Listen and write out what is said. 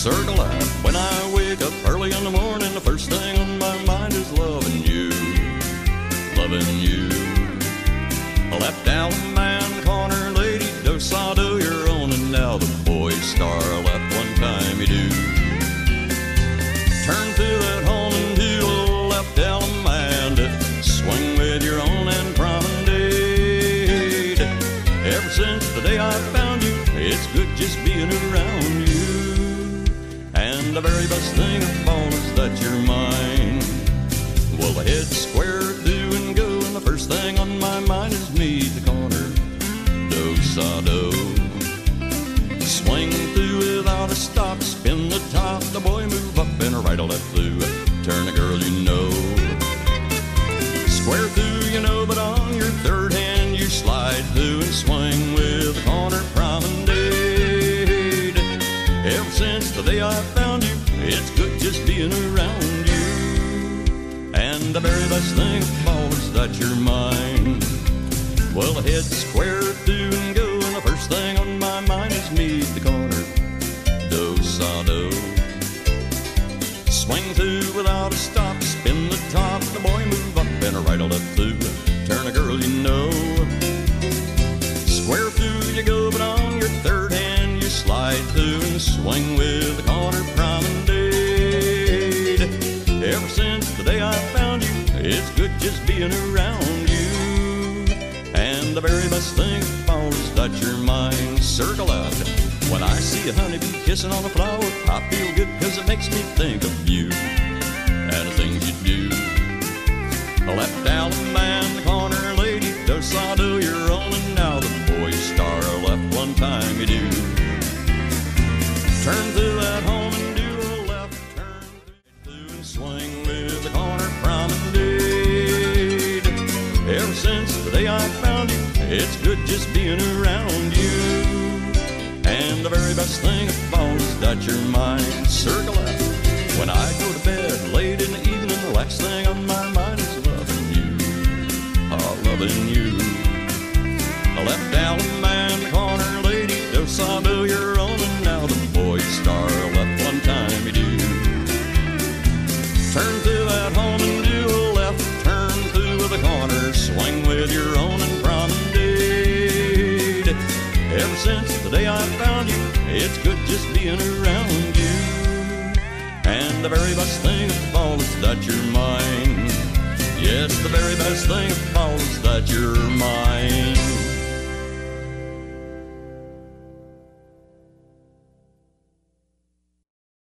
circle up. When I wake up early in the morning, the first thing on my mind is loving you, loving you. Left Allemande corner lady, dos I do your own, and now the boy star left one time you do. Turn to that home and do a left Allemande, swing with your own and promenade. Ever since the day I found you, it's good just being around you. And the very best thing of all is that you're mine. Well, I head square through and go, and the first thing on my mind is meet the corner, do-sa-do. Swing through without a stop, spin the top, the boy move up and a right or left through, turn a girl you know. Square through, you know, but on your third hand you slide through and swing with the corner promenade. Ever since the day I found you, it's good just being around you. And the very best thing of all is that you're mine. Well, I head square through and go, and the first thing on my mind is meet the corner, do-sa-do. Swing through without a stop, spin the top, the boy move up and a right or left through, turn a girl you know. Square through you go, but on your third hand you slide through and swing with the corner promenade. Ever since the day I found you, it's good just being around you. And the very best thing of all is that you're mine. Circle out. When I see a honeybee kissing on a flower, I feel good because it makes me think of you and the things you do. Left Allemande corner lady, do-sa-do your own, and now the boy star left one time you do. Turn through that home and do a left turn through and swing with the corner promenade. Ever since the day I found you, it's good just being around you. And the very best thing of all is that you're mine. Circle up. When I go to bed late in the evening, the last thing on my mind is loving you, oh, loving you. Left Allemande corner lady, do-sa-do your own, and now the boy star left one time you do. Turn through that home and do a left turn through the corner, swing with your own and promenade. Ever since the day I found you, it's good just being around you. And the very best thing of all is that you're mine. Yes, the very best thing of all is that you're mine.